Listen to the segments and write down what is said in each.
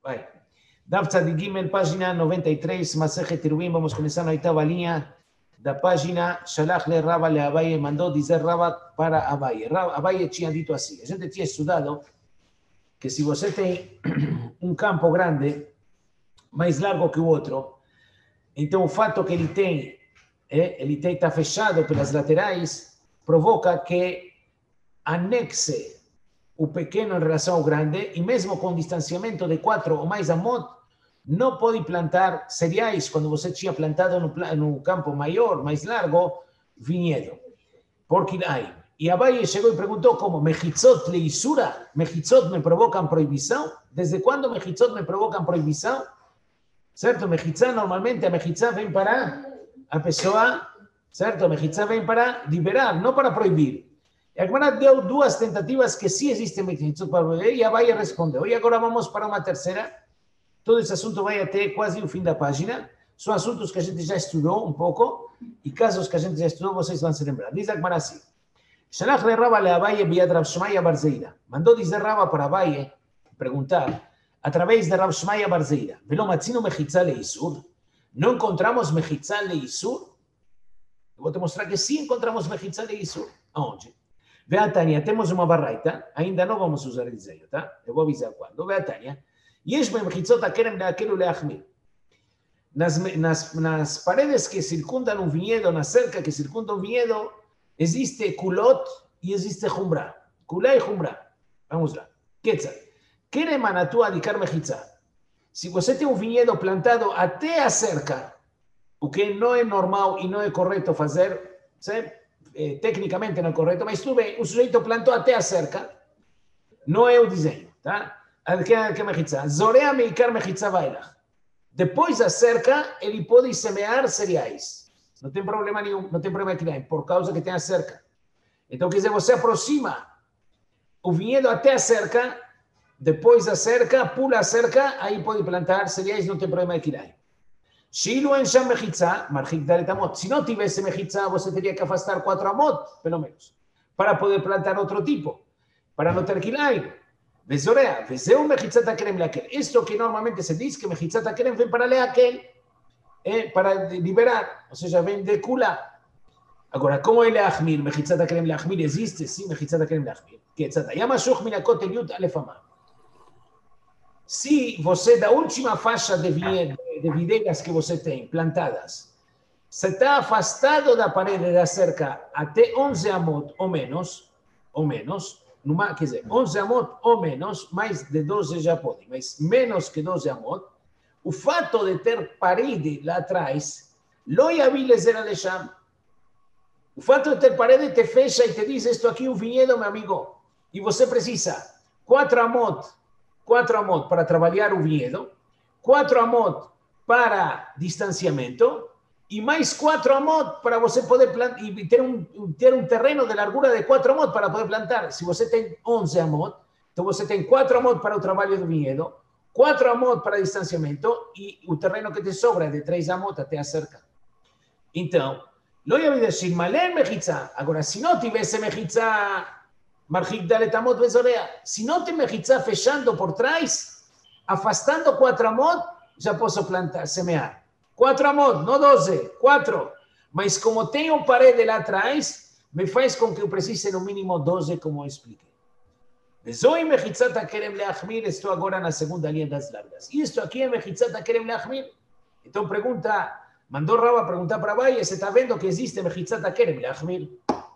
Vai. Daf Tzadik Gimel, página 93, Masejet Terubim, vamos começar na oitava linha da página. Shalach le Rava le Abaye, mandou dizer Rava para Abaye. Abaye tinha dito assim, a gente tinha estudado que se você tem campo grande, mais largo que o outro, então o fato que ele está fechado pelas laterais, provoca que anexe o pequeno em relação ao grande, e mesmo com distanciamento de 4 ou mais amot, não pode plantar cereais quando você tinha plantado no campo maior, mais largo, vinhedo. Porque aí. E Abaye chegou e perguntou como, mechitzot leisura? Mechitzot me provocam proibição? Desde quando mechitzot me provocam proibição? Certo? Mechitzá, normalmente a mechitzá vem para a pessoa, certo? A mechitzá vem para liberar, não para proibir. E a Gemara deu duas tentativas que sim existem mechitzot para proibir, e Abaye respondeu. E agora vamos para uma terceira. Todo esse assunto vai até quase o fim da página. São assuntos que a gente já estudou um pouco, e casos que a gente já estudou, vocês vão se lembrar. Diz a Gemara assim. Shalach le Rava le Abaye biad Rav Shmaya bar Zeira. Mandou dizer Rava para Abaye, perguntar, através de Rav Shmaya bar Zeira. Velo matzino mechitzá leisur? Não encontramos mechitzá leisur? Eu vou te mostrar que sim encontramos mechitzá leisur. Aonde? Veatania, temos uma barraita, ainda não vamos usar el zeio, tá? Eu vou avisar quando. Veatania, yesh mechitzot akerem leakelu leachmir. Nas paredes que circundam um vinhedo, na cerca que circunda um vinhedo, existe culot e existe jumbra. Culá e jumbra. Vamos lá. Quetzal. Kerem anatu adikar mechitzá. Se você tem um vinhedo plantado até a cerca, o que não é normal e não é correto fazer, tecnicamente não é correto, mas tudo bem, o sujeito plantou até a cerca, não é o desenho, tá? Zorea meikar mechitzá vailach. Depois da cerca, ele pode semear cereais. Não tem problema nenhum, não tem problema aqui, por causa que tem a cerca. Então, quer dizer, você aproxima o vinhedo até a cerca, depois da cerca, pula a cerca, aí pode plantar cereais, não tem problema aqui. Se não tivesse mechitzá, você teria que afastar 4 amot, pelo menos, para poder plantar outro tipo, para não ter quilaim. Vezorea, vezeu mechitzat akerem leakel. Isto que normalmente se diz que mechitzat akerem vem para leakel, para liberar, ou seja, vem de kula. Agora, como é leachmir? Mechitzat akerem leachmir existe? Sim, mechitzat akerem leachmir. Yamashuch minakot eliut alefamah. Se você, da última faixa de videiras que você tem plantadas, você está afastado da parede da cerca até 11 amot ou menos, quer dizer, 11 amot ou menos, mais de 12 já pode, mas menos que 12 amot, o fato de ter parede lá atrás, lo yavilezer alesham. O fato de ter parede te fecha e te diz, isto aqui é um vinhedo, meu amigo, e você precisa 4 amot para trabalhar o vinhedo, 4 amot para distanciamento, e mais 4 amot para você poder plantar, e ter um terreno de largura de 4 amot para poder plantar. Se você tem 11 amot, então você tem 4 amot para o trabalho do vinhedo, 4 amot para distanciamento, e o terreno que te sobra é de 3 amot até a cerca. Então, não ia dizer, malé mechitzá. Agora, se não tivesse mechitzá, marchik dalet amot vezorea. Se não tem mechitzá fechando por trás, afastando 4 amot, já posso plantar, semear. 4 amot, não 12, 4. Mas como tenho parede lá atrás, me faz com que eu precise no mínimo 12, como eu expliquei. Vezoi mechitzat akerem leachmir, estou agora na segunda linha das largas. Isto aqui é mechitzat akerem leachmir. Então mandou Rava perguntar para Abaye, você está vendo que existe mechitzat akerem leachmir?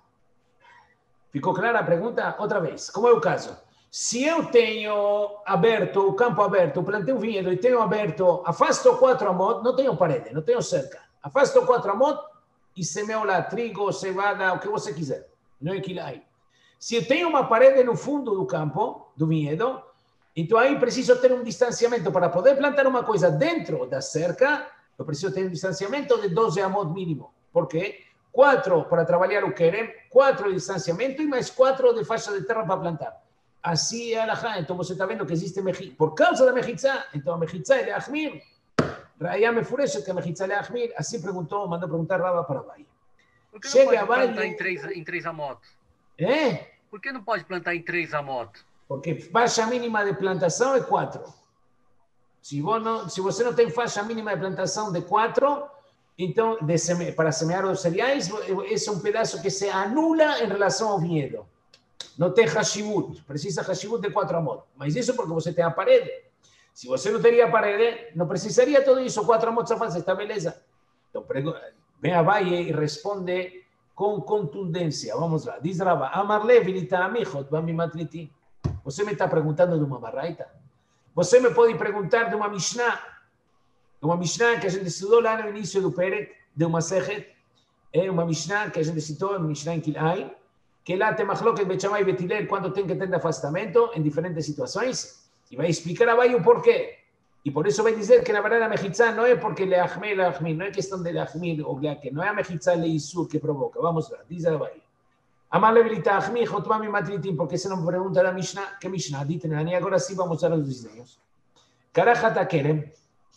Ficou clara a pergunta? Outra vez, como é o caso? Se eu tenho aberto, o campo aberto, plantei um vinhedo e tenho aberto, afasto 4 amot, não tenho parede, não tenho cerca. Afasto 4 amot e semeo lá trigo, cevada, o que você quiser. Não é que lá. Se eu tenho uma parede no fundo do campo, do vinhedo, então aí preciso ter um distanciamento. Para poder plantar uma coisa dentro da cerca, eu preciso ter um distanciamento de 12 amot mínimo. Por quê? 4 para trabalhar o querem, 4 de distanciamento e mais 4 de faixa de terra para plantar. Assim é a alahá. Então você está vendo que existe mechitzá. Por causa da mechitzá, então a mechitzá é leachmir. Raya me fureshet que a mechitzá é leachmir. Assim mandou perguntar Rava para Abaye. Por que não pode plantar em 3 amot? Por que não pode plantar em 3 amot? Porque faixa mínima de plantação é 4. Se você não tem faixa mínima de plantação de 4, então, para semear os cereais, esse é um pedaço que se anula em relação ao vinhedo. Não tem hashivut, precisa hashivut de 4 amot. Mas isso porque você tem a parede. Se você não teria a parede, não precisaria tudo isso, 4 amot só faz, está beleza. Então, vem a Valle e responde com contundência. Vamos lá. Diz Rava, Amar Levi litamichot bamimatriti. Você me está perguntando de uma baraita? Você me pode perguntar de uma Mishnah que a gente estudou lá no início do Perek, de uma Sechet, é uma Mishnah que a gente citou, uma Mishnah em Kilai, que lá tem Machloket Bet Shammai e Bet Hillel quando tem que ter afastamento em diferentes situações, e vai explicar a Valle o porquê. E por isso vai dizer que na verdade a Mejitzá não é porque leachmir, não é questão de leachmir ou leaque, não é a Mejitzá leisur que provoca. Vamos lá, diz a Valle. Amar Levilita Achmi, Jotmami Matritim, porque se não pergunta a Mishnah, que Mishnah? Diten, agora sim vamos a os desenhos. Karachata Kerem.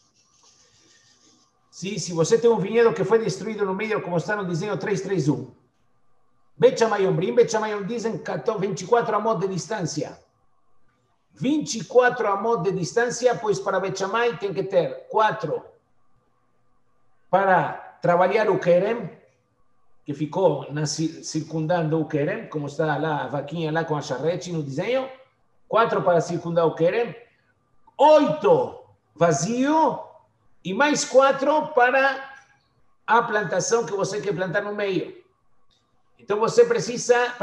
Se você tem um vinhedo que foi destruído no meio, como está no desenho 331. Bet Shammai Ombrim, Bet Shammai dizem 24 amot de distância. 24 amot de distância, pois para Bet Shammai tem que ter 4 para trabalhar o Kerem, que ficou circundando o Kerem, como está lá a vaquinha lá com a charrete no desenho. 4 para circundar o Kerem. 8 vazio e mais 4 para a plantação que você quer plantar no meio. Então você precisa,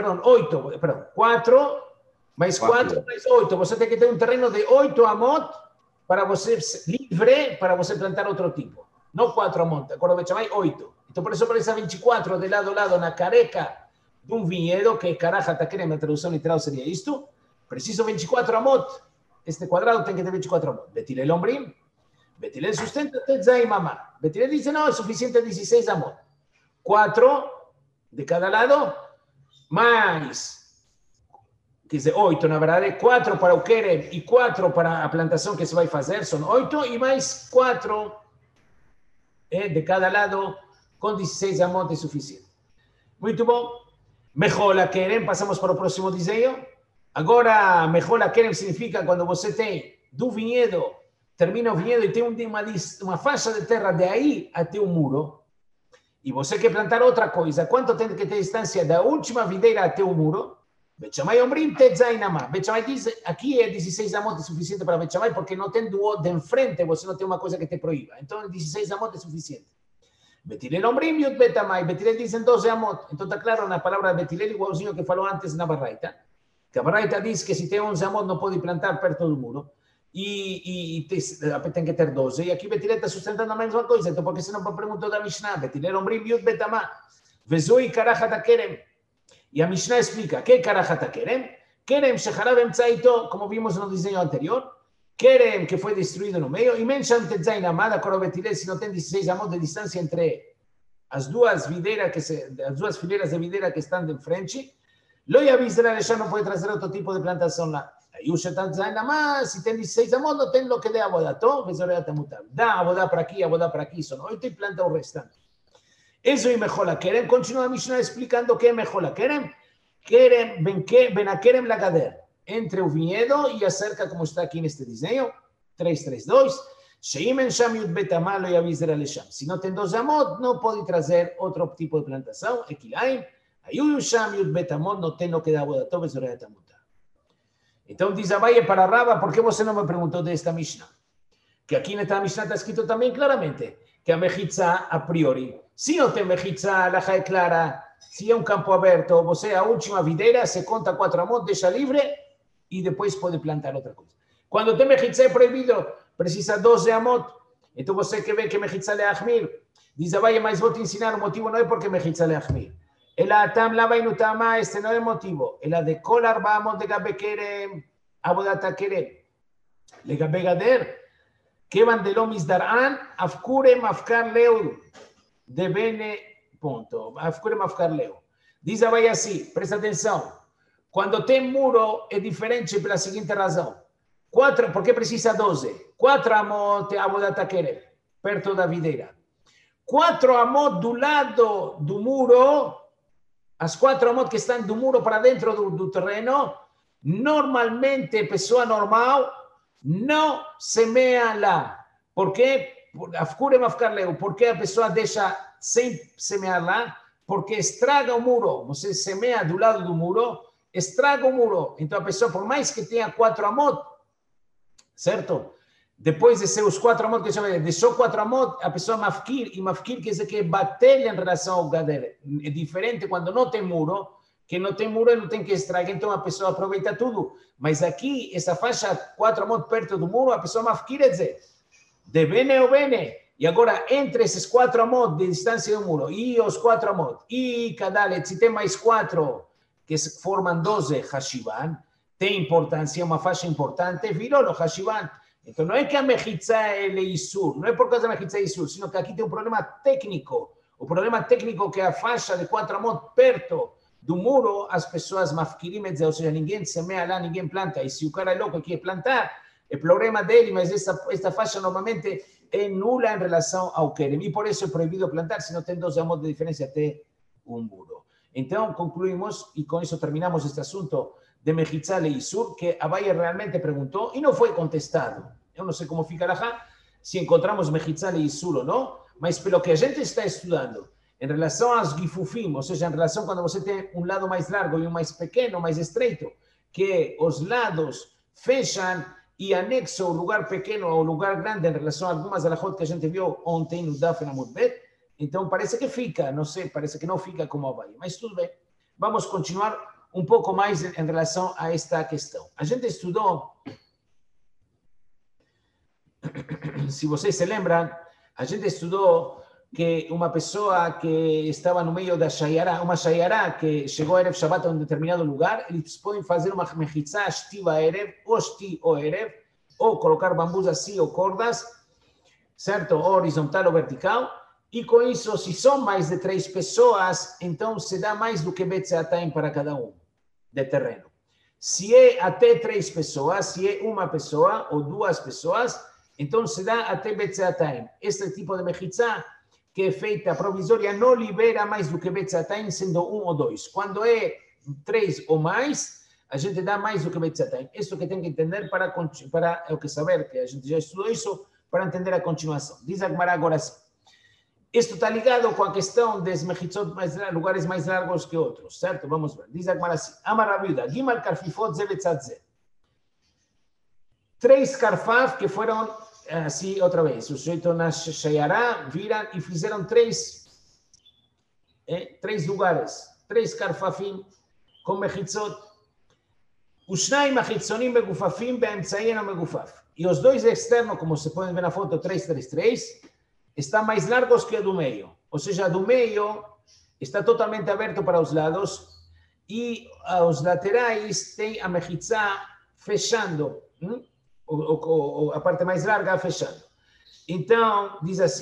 4 mais 4 mais 8. Você tem que ter um terreno de 8 amot para você livre para você plantar outro tipo. Não 4 amot, agora vai chamar 8. Então por isso precisa 24 de lado a lado na careca de um vinhedo, que caraja taquere, na tradução literal seria isto. Preciso 24 amot. Este quadrado tem que ter 24 amot. Bet Hillel Ombrim. Bet Hillel sustenta Tetzai Mamá. Bet Hillel dice, no, es suficiente 16 amot. 4 de cada lado, mais, quer dizer, 8, na verdade, 4 para o Kerem e 4 para a plantação que se vai fazer, são 8, e mais 4 de cada lado, com 16 amot é suficiente. Muito bom. Mejola Kerem, passamos para o próximo desenho. Agora, Mejola Kerem significa quando você tem do vinhedo, termina o vinhedo e tem uma faixa de terra de aí até o muro, e você quer plantar outra coisa, quanto tem que ter distância da última videira até o muro? Bet Shammai Ombrim Tetzai Namá. Bet Shammai diz, aqui é 16 amot é suficiente para Bet Shammai, porque não tem do de enfrente, você não tem uma coisa que te proíba. Então, 16 amot é suficiente. Bet Hillel Ombrim Yud Bet Amai. Bet Hillel dizem 12 amot. Então, está claro na palavra Bet Hillel, igualzinho que falou antes na Baraita. Que a Baraita diz que se tem 11 amot não pode plantar perto do muro. E tem que ter 12. E aqui Bet Hillel está sustentando a mesma coisa. Então, porque senão perguntou da Mishnah. Bet Hillel Ombrim Yud Bet Amai. Vezui Karachata Kerem. E a Mishnah explica, que é Karachata Kerem? Kerem Shecharav Emtzaito, como vimos no desenho anterior. Kerem, que foi destruído no meio. E Mensham Tetzai Namá, da Bet Hillel, se não tem 16 amot de distância entre as duas fileiras de videira que estão de frente. Lo Yavisra já não pode trazer outro tipo de plantação lá. Aí o Shetan Tetzai Namá, se tem 16 amot, não tem lo que dê abodató, Vezoreata Mutar. Dá abodá para aqui, são 8 e planta o restante. Eso y Mejola Kerem, continúa a Mishnah explicando que é Mejola Kerem. Kerem, ven a Kerem Lagader, entre o vinhedo e a cerca, como está aqui neste desenho, 332. Sheimen Sham Yud Betamalo e Avisera Lesham. Se não tem 12 amot, não pode trazer outro tipo de plantação, Equilaim. Ayuyu Sham Yud Betamot, não tem no que dar Bodatov, Vezoreata Mutar. Então diz a Valle para Rava, por que você não me perguntou desta Mishnah? Que aqui nesta Mishnah está escrito também claramente que a Mejitzá, a priori, se não tem Mejitzá, a laja é clara, se é um campo aberto, você a última videira, se conta 4 amot, deixa livre e depois pode plantar outra coisa. Quando tem Mejitzá é proibido, precisa 12 amot, então você que vê que Mejitzá le achmir, diz a Valle, mas vou te ensinar, o motivo não é porque Mejitzá le achmir. Ela atam lava e nutama, este não é o motivo. Ela de colar vamos de gabe kerem, abodata kerem. Le gabe gader, Kevan de Lomis Darán, Afkurem Afkar Leu, de Bene, ponto. Afkurem Afkar Leu. Diz a Valle assim, presta atenção. Quando tem muro é diferente pela seguinte razão. 4, porque precisa 12. 4 amot abodata kerem, perto da videira. 4 amot do lado do muro, as 4 amot que estão do muro para dentro do terreno, normalmente, pessoa normal, não semeia lá. Por quê? Porque a pessoa deixa sem semear lá? Porque estraga o muro. Você semeia do lado do muro, estraga o muro. Então a pessoa, por mais que tenha 4 amot, certo? Depois de ser os 4 amot que chama, deixou 4 amot, a pessoa mafkir, e mafkir quer dizer que é bater em relação ao gader. É diferente quando não tem muro, que não tem muro e não tem que estragar, então a pessoa aproveita tudo. Mas aqui, essa faixa 4 amot perto do muro, a pessoa mafkir quer dizer, de bene ou bene. E agora, entre esses 4 amot de distância do muro e os 4 amot, e cada se tem mais 4 que formam 12 hashivan, tem importância, uma faixa importante, virou o hashivan. Então, não é que a mechitza é leissur, não é por causa da mechitza é leissur, sino que aqui tem um problema técnico. O problema técnico é que a faixa de 4 amot perto do muro, as pessoas mafkirim, ou seja, ninguém semeia lá, ninguém planta. E se o cara é louco e quer plantar, é problema dele, mas esta faixa normalmente é nula em relação ao querem. E por isso é proibido plantar, se não tem 12 amot de diferença até um muro. Então, concluímos, e com isso terminamos este assunto de Mechitza Leissur, que Abaye realmente perguntou e não foi contestado. Eu não sei como fica lá, se encontramos Mechitza Leissur ou não, mas pelo que a gente está estudando, em relação aos gifufim, ou seja, em relação quando você tem um lado mais largo e um mais pequeno, mais estreito, que os lados fecham e anexam o lugar pequeno ao lugar grande em relação a algumas alahot que a gente viu ontem no Daf Amud Bet, então parece que fica, não sei, parece que não fica como Abaye, mas tudo bem. Vamos continuar um pouco mais em relação a esta questão. A gente estudou, se vocês se lembram, a gente estudou que uma pessoa que estava no meio da Shayará, uma Shayará que chegou a Erev Shabbat a um determinado lugar, eles podem fazer uma mechitza shtiva Erev, ou shti ou Erev, ou colocar bambus assim ou cordas, certo? Ou horizontal ou vertical, e com isso, se são mais de 3 pessoas, então se dá mais do que Betzeatayim para cada um de terreno. Se é até 3 pessoas, se é uma pessoa ou 2 pessoas, então se dá até Betzeatayim. Este tipo de mechitza que é feita provisória não libera mais do que Betzeatayim, sendo 1 ou 2. Quando é 3 ou mais, a gente dá mais do que Betzeatayim. Isso que tem que entender para o que saber, que a gente já estudou isso, para entender a continuação. Diz a Gemara agora assim. Isto está ligado com a questão dos mechitzot, lugares mais largos que outros, certo? Vamos ver. Diz a Gemara assim. Amar Rabiuda, Gimal Karfifot ze betzat ze. 3 karfaf que foram assim outra vez. O sujeito na Shayará viram e fizeram 3 lugares. 3 karfafim com mechitzot. Ushnai mechitzonim begufafim beemtzayin o megufaf. E os 2 externos, como se pode ver na foto, 3, 3, 3, estão mais largos que o do meio. Ou seja, do meio está totalmente aberto para os lados e os laterais têm a mechitza fechando, a parte mais larga fechando. Então, diz assim,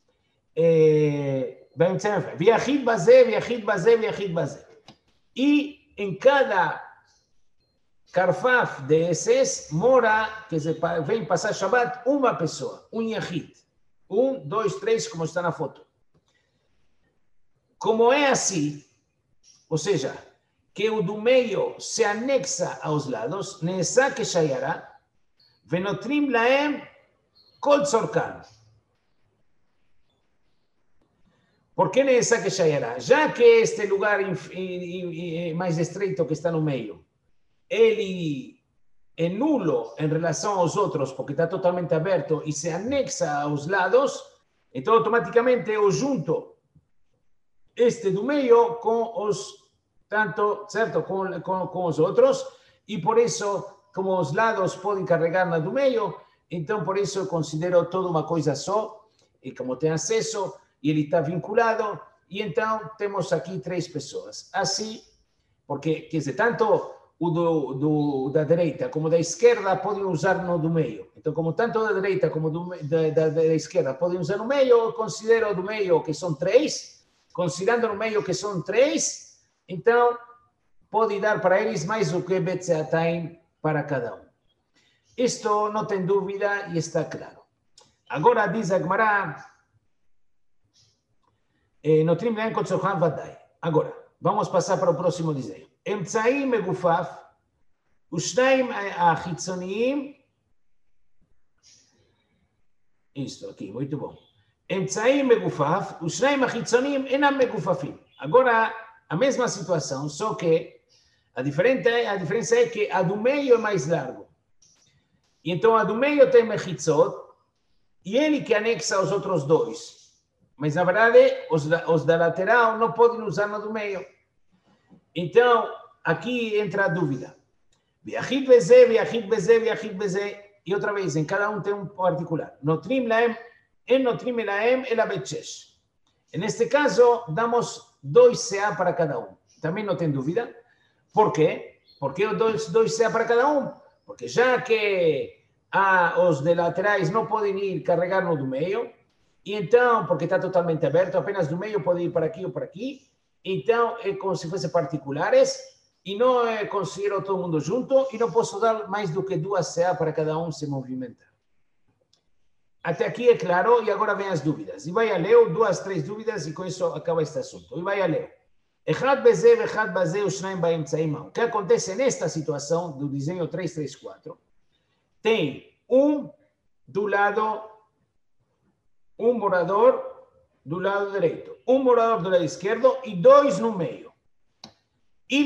viachid bazé, viachid bazé, viachid bazé. E em cada karfaf desses mora, que vem passar Shabbat, uma pessoa, um yachid. 1, 2, 3, como está na foto. Como é assim, ou seja, que o do meio se anexa aos lados, nessa que shayara, venotrim laem kol tzorkan. Por que nessa que shayara? Já que este lugar mais estreito que está no meio, ele é nulo em relação aos outros, porque está totalmente aberto e se anexa aos lados, então automaticamente eu junto este do meio com os, tanto, certo, com os outros, e por isso, como os lados podem carregar na do meio, então por isso eu considero toda uma coisa só, e como tem acesso, e ele está vinculado, e então temos aqui 3 pessoas. Assim, porque, quer dizer, tanto o da direita como da esquerda podem usar no do meio. Então, como tanto da direita como da esquerda podem usar no meio, eu considero do meio que são 3, considerando no meio que são 3, então pode dar para eles mais do que Betzeatayim para cada um. Isto não tem dúvida e está claro. Agora diz a Gemara, Notrim leem kol tzorkan vadai. Agora, vamos passar para o próximo desenho. אמצעי מגופף ושניים החיצוניים Isso aqui, muito bom. Emtsaim megufaf, os shnaim achitzonim enam megufafim. Agora, a mesma situação, só que a diferença é que a do meio é mais largo. E então a do meio tem mechitzot, e ele que anexa os outros dois. Mas na verdade, os da lateral não podem usar na do meio. Então, aqui entra a dúvida. Viachid bezé, viachid bezé, viachid bezé. E outra vez, em cada um tem um particular. Notrim laem, en notrim laem, el abetchesh. Neste caso, damos 2 CA para cada um. Também não tem dúvida. Por quê? Porque dois CA para cada um. Porque já que os de laterais não podem ir carregar no do meio, e então, porque está totalmente aberto, apenas do meio pode ir para aqui ou para aqui, então é como se fossem particulares, e não considero todo mundo junto, e não posso dar mais do que 2 CA para cada um se movimentar. Até aqui é claro, e agora vem as dúvidas. E vai a ler 2, 3 dúvidas, e com isso acaba este assunto. E vai a ler. O que acontece nesta situação do desenho 334? Tem um do lado, um morador do lado direito, um morador do lado esquerdo e 2 no meio. E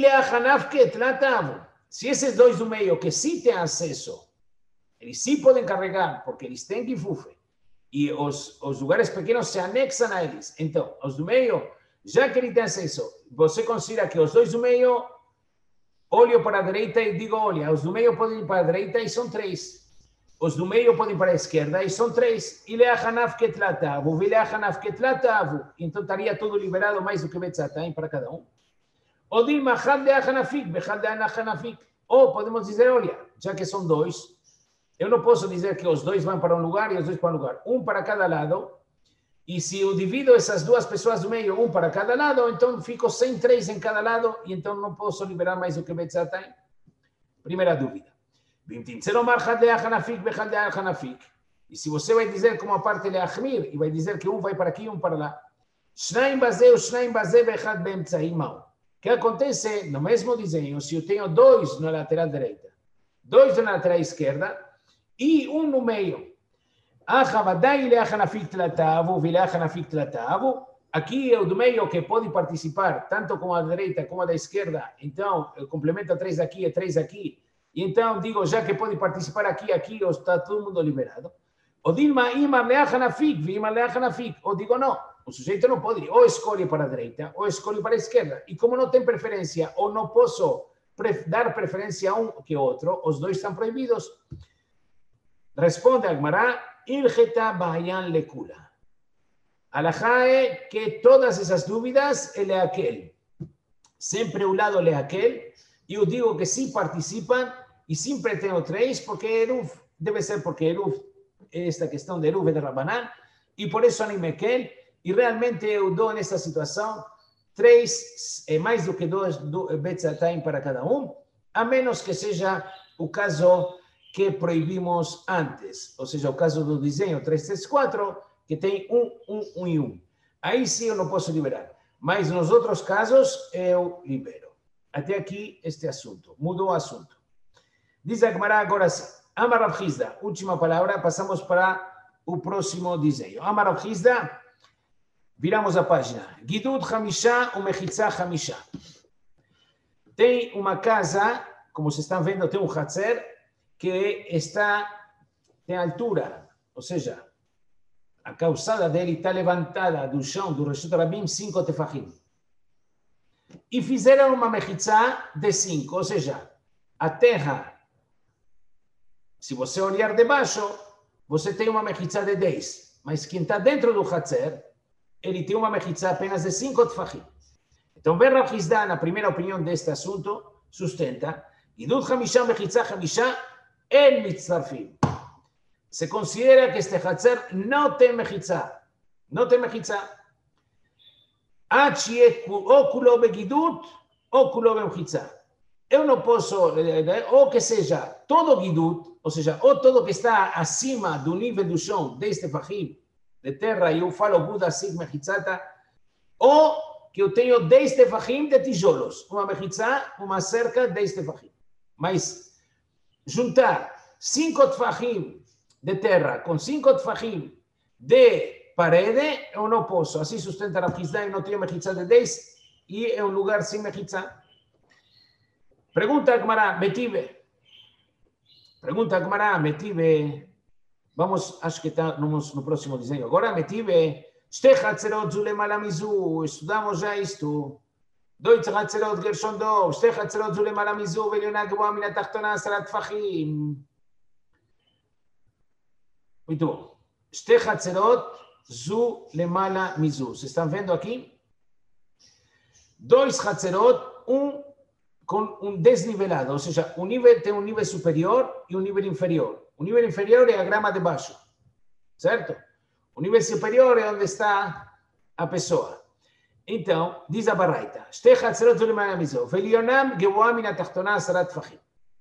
se esses 2 no meio que sim têm acesso, eles sim podem carregar, porque eles têm guifufe, e os lugares pequenos se anexam a eles. Então, os do meio, já que ele tem acesso, você considera que os 2 do meio, olho para a direita e digo, olha, os do meio podem ir para a direita e são 3. Os do meio podem ir para a esquerda e são 3. E leachanaf ketlatavu, vileachanaf ketlatavu. Então estaria tudo liberado, mais do que betzataim para cada um. Ou dilma had leachanafik, behad leachanafik. Ou podemos dizer, olha, já que são 2, eu não posso dizer que os 2 vão para um lugar e os 2 para um lugar. Um para cada lado. E se eu divido essas 2 pessoas do meio, um para cada lado, então fico sem 3 em cada lado, e então não posso liberar mais do que betzataim. Primeira dúvida. E se você vai dizer como a parte leachmir, e vai dizer que um vai para aqui e um para lá. O que acontece no mesmo desenho, se eu tenho 2 na lateral direita, 2 na lateral esquerda, e um no meio. Aqui é o do meio que pode participar, tanto com a direita como a da esquerda. Então, eu complemento 3 aqui e 3 aqui. E então, digo, já que pode participar aqui, está todo mundo liberado. Ou Dilma, ou digo, não, o sujeito não pode, ou escolhe para a direita, ou escolhe para a esquerda. E como não tem preferência, ou não posso dar preferência a um que outro, os 2 estão proibidos. Responde a Gemara, Ilheta Bayan Lekula. Alajá é que todas essas dúvidas, ele é aquele. Sempre o lado é aquele. E eu digo que sim participam, e sempre tenho 3, porque Eruv, deve ser porque Eruv, esta questão de Eruv é de Rabanan, e por isso anime aquele, e realmente eu dou nesta situação 3, mais do que 2 betzataim para cada um, a menos que seja o caso que proibimos antes, ou seja, o caso do desenho 334, que tem 1 e 1. Aí sim eu não posso liberar, mas nos outros casos eu libero. Até aqui este assunto. Mudou o assunto. Diz a Gemara agora sim. Amar Rav Hizda. Última palavra. Passamos para o próximo desenho. Amar Rav Hizda. Viramos a página. Gidud Hamisha ou Mechitza Hamisha. Tem uma casa, como vocês estão vendo, tem um Hatzer que tem altura. Ou seja, a calçada dele está levantada do chão do Reshut Rabim 5 tefachim. E fizeram uma mechitzá de 5, ou seja, a terra, se você olhar de baixo, você tem uma mechitzá de 10, mas quem está dentro do Hatzer, ele tem uma mechitzá apenas de 5 tefachim. Então, ver Rav Hizda, na primeira opinião deste assunto, sustenta, Gidud Hamisha mechitzá Hamisha el mitzarfim. Se considera que este Hatzer não tem mechitzá, não tem mechitzá. Óculo begidut, óculo bemchitzá. Eu não posso, ou que seja todo guidut, ou seja, ou todo que está acima do nível do chão deste fachim de terra, e eu falo Buda sig mechitzata, ou que eu tenho 10 tefachim de tijolos, uma mechitzá, uma cerca, 10 tefachim. Mas juntar 5 tefachim de terra com 5 tefachim de parede, eu não posso. Assim sustenta a Hizda, eu não tenho mechitza de 10 e é um lugar sem mechitza. Pergunta a Gemara, Metive. Pergunta a Gemara, Metive. Vamos, acho que estamos no próximo desenho. Agora, Metive. Shte chatzerot zu lemala mizu. Estudamos já isto. Dois chatzerot gershon dov. Shte chatzerot zu lemala mizu. Veliona geboa mina tachtona asarat tfachim. Muito bom. Shte chatzerot zu lemala mizu. Vocês estão vendo aqui? Dois chatzerot, com um desnivelado, ou seja, um nível tem um nível superior e um nível inferior. O nível inferior é a grama de baixo, certo? O nível superior é onde está a pessoa. Então, diz a Baraita, Shte chatzerot zu lemala mizu, velionam geboa mina tachtona asarat tfachim.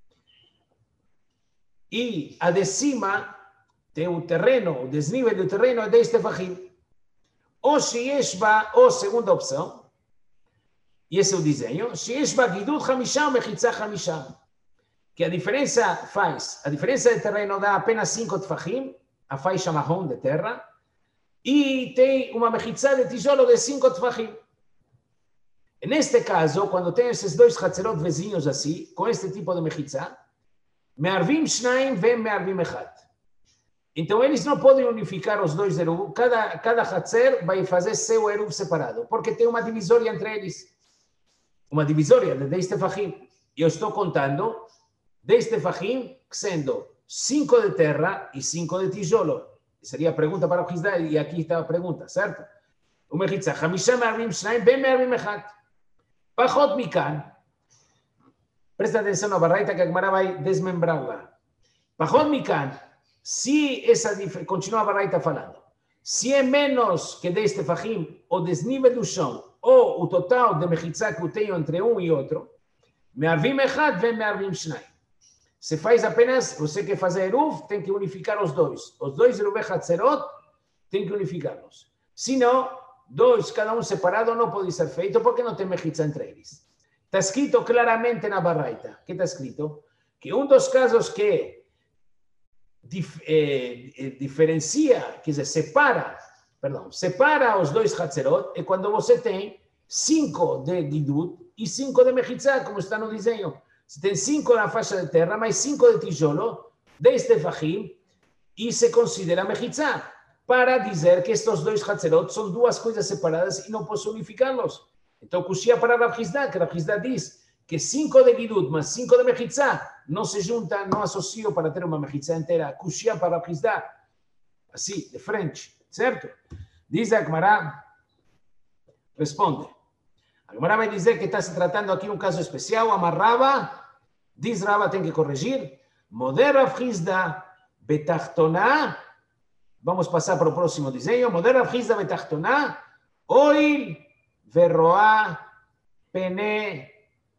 E a de cima tem o terreno, o desnível do terreno é 10 tefachim. Ou שיש בה, ou segunda opção, e esse é o desenho, שיש בה גידול 5 ומחיצה 5. Que a diferença de terreno dá apenas 5 tefachim, a faixa marrom de terra, e tem uma mechitza de tijolo de 5 tefachim. Neste caso, quando tem esses dois chatzerot vizinhos assim, com este tipo de mechitza, me'arvim shnaim ve me'arvim echad. Então, eles não podem unificar os dois eruv. Cada hatzer vai fazer seu eruv separado, porque tem uma divisória entre eles. Uma divisória de 10 tefachim. Eu estou contando 10 tefachim, sendo 5 de terra e 5 de tijolo. Seria a pergunta para o Hizda, e aqui está a pergunta, certo? O mechitza, 5 me'arvim shnayim, ben me'arvim echad. Pachot mikan. Presta atenção na Baraita que a Gemara vai desmembrá-la. Pachot mikan. Se essa continua a Baraita falando, se é menos que 10 tefachim, o desnível do chão, ou o total de mechitza que eu tenho entre um e outro, me'arvim echad ve me'arvim shnayim. Se faz apenas, você quer fazer eruv, tem que unificar os dois. Os dois eruv hatzerot, tem que unificá-los. Se não, dois, cada um separado, não pode ser feito, porque não tem mechitza entre eles. Está escrito claramente na Baraita. O que está escrito? Que um dos casos que diferencia, quer dizer, separa os dois hatzerot, é quando você tem 5 de gidut e 5 de mechitza, como está no desenho. Você tem 5 na faixa de terra, mais 5 de tijolo, 10 tefachim, e se considera mechitza, para dizer que estes dois hatzerot são duas coisas separadas e não posso unificá-los. Então, kushia para Rav Hizda, que Rav Hizda diz que 5 de gidut mais 5 de mechitza não se juntam, não associam para ter uma mechitza inteira. Kushia para Rav Hizda, assim, de frente, certo? Diz a Gemara, responde. A Gemara vai dizer que está se tratando aqui um caso especial, amarrava, diz Rava, tem que corrigir, Moder Rav Hizda betachtoná, vamos passar para o próximo desenho, Moder Rav Hizda betachtoná, oil verroá pene,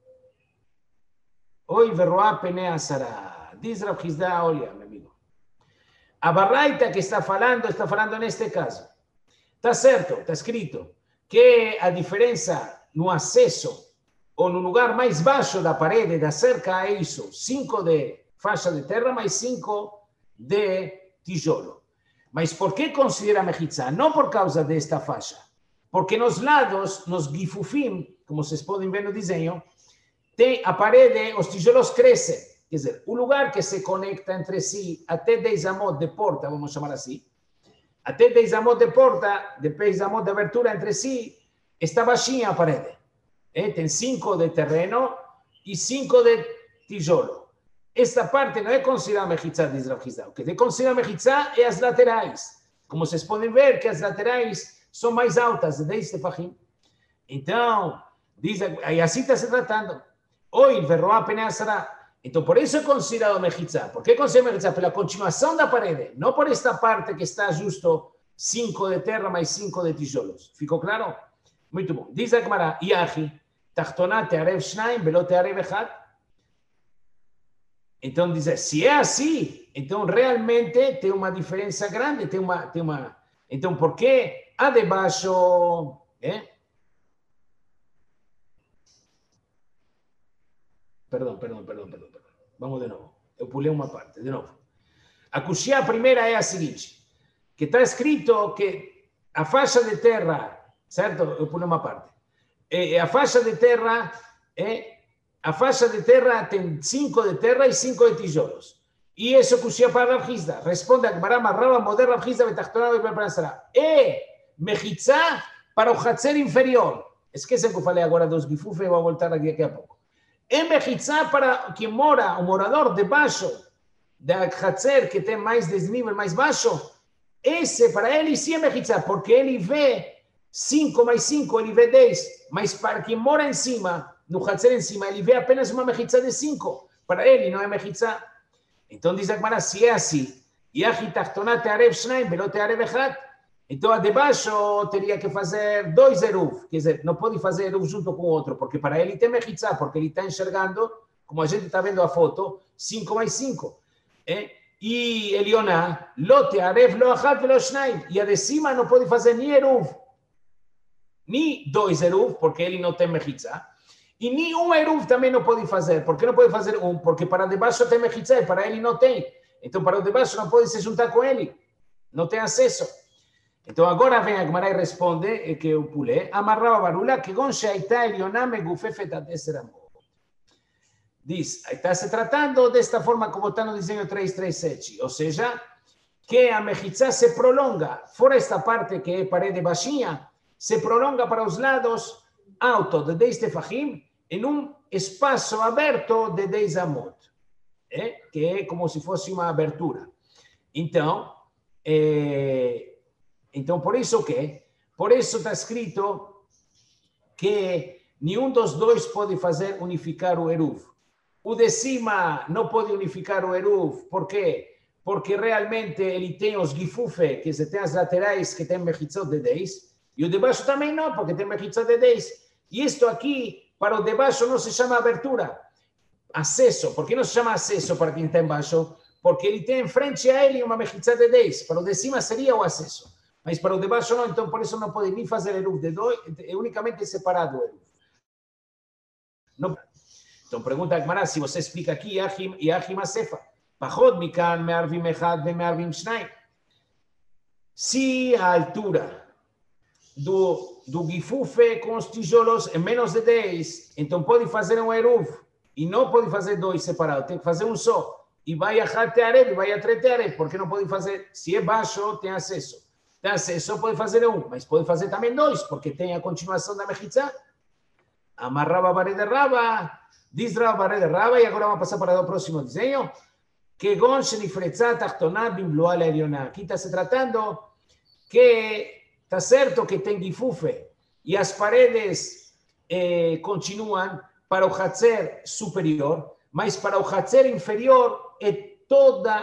oil verroá pene asara. Diz Rav Hizda, olha, meu amigo, a Baraita que está falando neste caso. Está certo, está escrito que a diferença no acesso ou no lugar mais baixo da parede, da cerca, é isso, 5 de faixa de terra mais 5 de tijolo. Mas por que considera mechitza? Não por causa desta faixa, porque nos lados, nos gifufim, como vocês podem ver no desenho, tem a parede, os tijolos crescem. Quer dizer, o lugar que se conecta entre si até 10 amot de porta, vamos chamar assim, até 10 amot de porta, 10 amot de abertura entre si, está baixinha a parede. Tem 5 de terreno e 5 de tijolo. Esta parte não é considerada mechitza de Rav Hizda. O que é considerado mechitza é as laterais. Como vocês podem ver, que as laterais são mais altas, de 10 tefachim. Então, diz, aí assim está se tratando. Oi, verroá peneasará. Então, por isso é considerado mechitza. Por que é considerado mechitza? Pela continuação da parede. Não por esta parte que está justo 5 de terra mais 5 de tijolos. Ficou claro? Muito bom. Diz a Gemara, Yahi, tachtoná tearev shnaim, belo tearev echad. Então, diz, se é assim, então realmente tem uma diferença grande, tem uma... Então, por que a de baixo... Perdão. Vamos de novo. Eu pulei uma parte, de novo. A kushia primeira é a seguinte, que está escrito que a faixa de terra, certo? Eu pulei uma parte. A faixa de terra tem 5 de terra e 5 de tijolos. E isso cuxia para Rav Hizda. Responde a Gemara, Marrava, Moder Rav Hizda, Betachtoná, Bepanasará. Mechitza para o Hatzer inferior. Esquecem que eu falei agora dos Gifufe, eu vou voltar aqui daqui a pouco. Mechitza para quem mora, o morador debaixo da Hatzer, que tem mais desnível, mais baixo. Esse, para ele, sim é Mechitza, porque ele vê 5 mais 5, ele vê 10. Mas para quem mora em cima, no Hatzer em cima, ele vê apenas uma Mechitza de 5. Para ele, não é Mechitza. Então diz a Gemara, se é assim, Yahi Tachtoná Tearev Shnaim, Belo Tearev Echad, então a de baixo teria que fazer 2 eruv, quer dizer, não pode fazer eruv junto com o outro, porque para ele tem Mechitza, porque ele está enxergando, como a gente está vendo a foto, 5 mais 5. E Elioná, Lo Tearev Lo Echad Velo Shnaim, e a de cima não pode fazer nem eruv, nem 2 eruv, porque ele não tem Mechitza. E nem um eruv também não pode fazer. Por que não pode fazer um? Porque para debaixo tem mechitza e para ele não tem. Então, para o debaixo não pode se juntar com ele. Não tem acesso. Então, agora vem a Gemara e responde, que eu pulei, amarrava a barula, que gon she'aita elioná megufefet ad eser amot. Diz, está se tratando desta forma como está no desenho 337. Ou seja, que a mechitza se prolonga. Fora esta parte que é parede baixinha, se prolonga para os lados alto de 10 tefahim, em um espaço aberto de 10 amot, que é como se fosse uma abertura. Então, por isso o quê? Por isso está escrito que nenhum dos dois pode fazer unificar o eruv. O de cima não pode unificar o eruv. Por quê? Porque realmente ele tem os gifufe, que se tem as laterais que tem mechitzot de 10, e o de baixo também não, porque tem mechitzot de 10. E isto aqui, para o de baixo, não se chama abertura, acesso. Por que não se chama acesso para quem está embaixo? Porque ele tem em frente a ele uma mechitza de 10. Para o de cima seria o acesso. Mas para o de baixo não, então por isso não pode nem fazer eruv de 2, é unicamente separado o eruv. Não. Então pergunta a Gemara, se você explica aqui, Yahim Asefa, Pachod mikan me'arvim echad ve'me'arvim shnaim. Se a altura do gifufe com os tijolos é menos de 10, então pode fazer um eruv, e não pode fazer 2 separados, tem que fazer um só, e vai a Tearev, e vai a Tearev, porque não pode fazer, se é baixo, tem acesso, pode fazer um, mas pode fazer também 2, porque tem a continuação da mechitza. Amarrava Barede Raba, diz Raba Barede Raba, e agora vamos passar para o próximo desenho, que gon shenifretzat tachtoná bimloá la elioná. Aqui está se tratando que está certo que tem gifufe e as paredes continuam para o Hatzer superior, mas para o Hatzer inferior é toda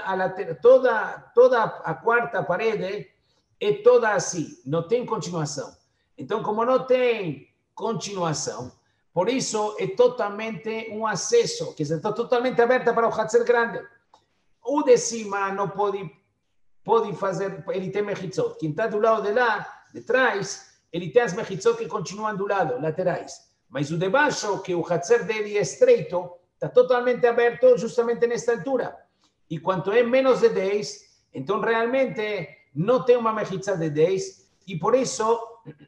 a quarta parede é toda assim, não tem continuação. Então, como não tem continuação, por isso é totalmente um acesso, que está totalmente aberta para o Hatzer grande. O de cima não pode fazer, ele tem mechitzot. Quem está do lado de lá, de trás, ele tem as mechitzot que continuam do lado, laterais. Mas o de baixo, que o Hatzer dele é estreito, está totalmente aberto justamente nesta altura. E quanto é menos de 10, então realmente não tem uma mechitza de 10, e por isso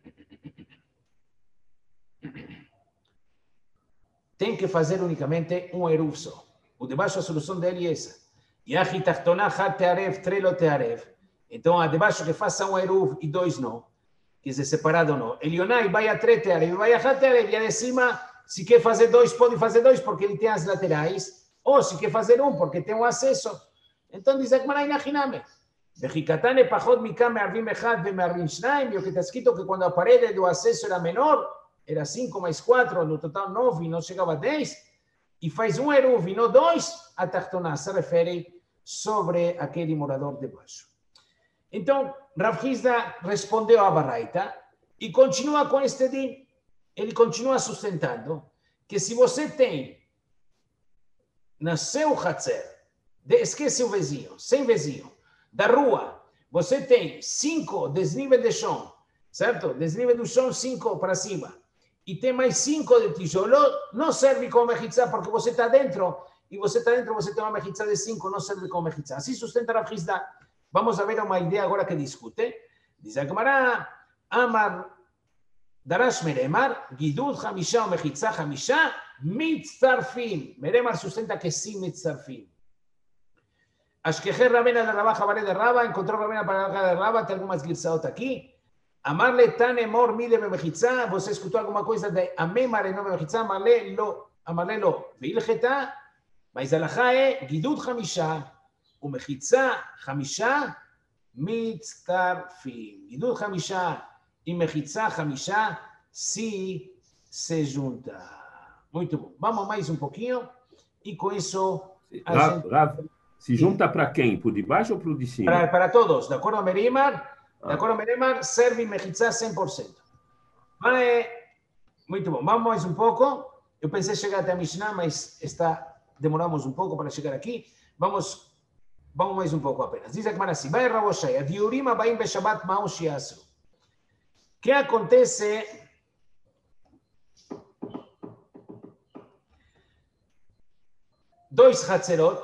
tem que fazer unicamente um eruv só. O de baixo, a solução dele é essa. Yahi tachtoná had tearev, trelo tearev. Então, a de baixo que faça um eruv e 2 não. Quer dizer, separado não. Elionai vai a 3 tearev, vai a had tearev. E a de cima, se quer fazer 2, pode fazer 2, porque ele tem as laterais. Ou se quer fazer 1, porque tem o acesso. Então, diz a Gemara inachiname. Vejicatane pachot mikam me'arvim echad ve'me'arvim shnaim. E o que está escrito que quando a parede do acesso era menor, era 5 mais 4, no total 9, e não chegava a 10, e faz um eruv e não 2, a tachtoná se refere sobre aquele morador de baixo. Então, Rav Hizda respondeu à Baraita e continua com este din. Ele continua sustentando que se você tem no seu Hatzer, esquece o vizinho, sem vizinho, da rua, você tem 5 desnível de chão, certo? Desnível do chão 5 para cima, e tem mais 5 de tijolo, não serve como mechitza, porque você está dentro, e você está dentro, você tem uma mechitza de 5, não serve como mechitza. Assim sustenta Rav Hizda. Vamos a ver uma ideia agora que discute. Diz a Gemara, Amar Darash Meremar, Gidud Hamisha o Mechitza Hamisha, Mitzarfim. Meremar sustenta que sí, Mitzarfim. Ashkeher Rabena de Rabá, Jabaré de Rabá, encontró Rabena para la de Rabá, tem algumas girsaot aqui. Amarle Tanemor Mide Mechitza, você escutou alguma coisa de Amemar e não Mechitza, Amarle lo. Veilcheta, mas alahá é Gidud Hamisha, o Mechitza Hamisha, Mitzarfim. Gidud Hamisha e Mechitza Hamisha se junta. Muito bom. Vamos mais um pouquinho e com isso... Rav, se junta para quem? Por de baixo ou por de cima? Para todos. De acordo a Merimar, serve Mechitza 100%. Muito bom. Vamos mais um pouco. Eu pensei chegar até a Mishnah, mas demoramos um pouco para chegar aqui. Vamos mais um pouco apenas. Diz a Gemara assim, vai Raboshai, a diurim abaim beshabat ma'u shiasru. O que acontece? Dois Hatzerot,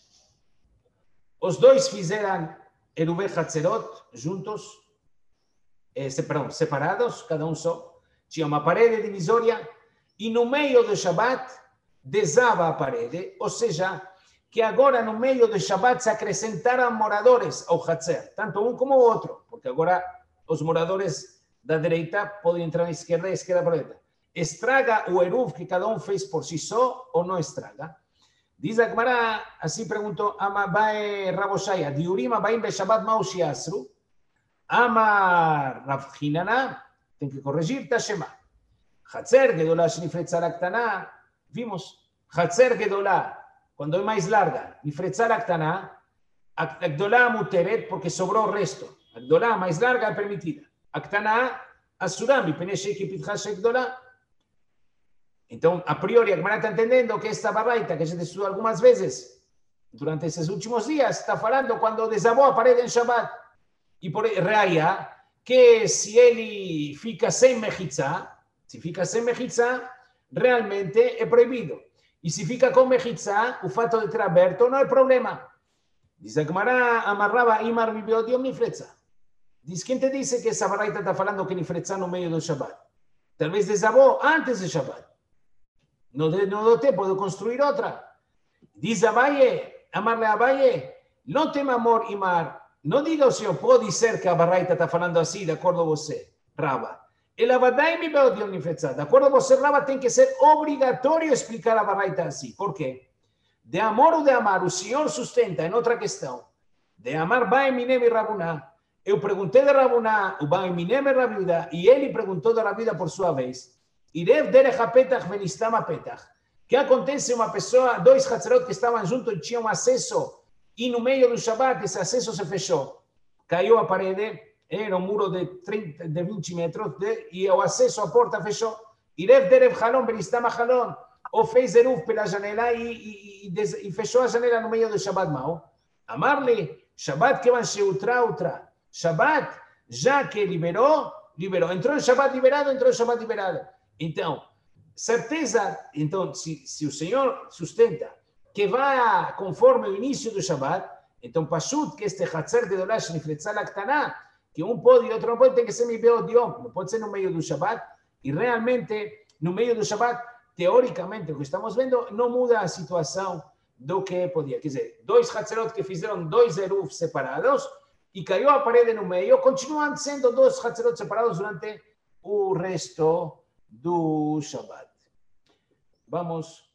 os dois fizeram Eruvei Hatzerot juntos, separados, cada um só. Tinha uma parede divisória e no meio do Shabbat desaba a parede, ou seja, que agora no meio do Shabbat se acrescentaram moradores ao Hatzer, tanto um como o outro, porque agora os moradores da direita podem entrar na esquerda e a esquerda para a direita. Estraga o Eruv que cada um fez por si só ou não estraga? Diz a Gemara, assim perguntou, Amabai Raboshaya, Diurim abaim beshabat ma'u shiasru, Amar Rav Hinana, tem que corrigir, Tashema. Hatzer Gedolá Shnifretzar Aktana, vimos, Hatzer Gedolá, quando é mais larga, Nifretzar Aktana, Agdolá Muteret, porque sobrou o resto. Agdolá mais larga é permitida. Aktana, Asuram, e Peneshei Kipitchash Agdolá. Então, a priori, a Gemara está entendendo que esta barraita, que a gente estudou algumas vezes, durante esses últimos dias, está falando quando desabou a parede em Shabbat. E por reia, que se ele fica sem mechitza, realmente é proibido. E se fica com mechitza, o fato de ter aberto não é problema. Diz a Gemara, amarrava imar bibliodium nifretza. Diz, quem te disse que essa barraita está falando que nifretza no meio do Shabbat? Talvez desabou antes do Shabbat. No deu tempo de construir outra. Diz Abaye, amarle Abaye, não tem amor imar. Não diga o senhor, pode ser que a barraita está falando assim, de acordo com você, Rava. De acordo com você, Rava, tem que ser obrigatório explicar a barraita assim. Por quê? De amor ou de amar, o senhor sustenta em outra questão. De amar, vai minem e Rabuná. Eu perguntei de Rabuná, o vai minem e Rabiuda, e ele perguntou de Rabiuda por sua vez. Irev derech apetach venistam apetach. Que acontece uma pessoa, dois Hatzerot que estavam juntos e tinham acesso, e no meio do Shabbat esse acesso se fechou. Caiu a parede, era um muro de 20 metros, e o acesso à porta fechou. Irev derech halon venistam halon. Ou fez Eruv pela janela e fechou a janela no meio do Shabbat mau. Amar-lhe, Shabbat que vai ser outra. Shabbat, já que liberou. Entrou em Shabbat liberado. Então, certeza, então, se o Senhor sustenta que vai conforme o início do Shabbat, então, Pashut, que este Hatzer de Dolash Nifretzal Aktana, que um pode e outro não pode, tem que ser Mibeodiom, não pode ser no meio do Shabbat, e realmente, no meio do Shabbat, teoricamente, o que estamos vendo, não muda a situação do que podia. Quer dizer, dois Hatzerot que fizeram dois Eruv separados, e caiu a parede no meio, continuam sendo dois Hatzerot separados durante o resto do Shabbat. Vamos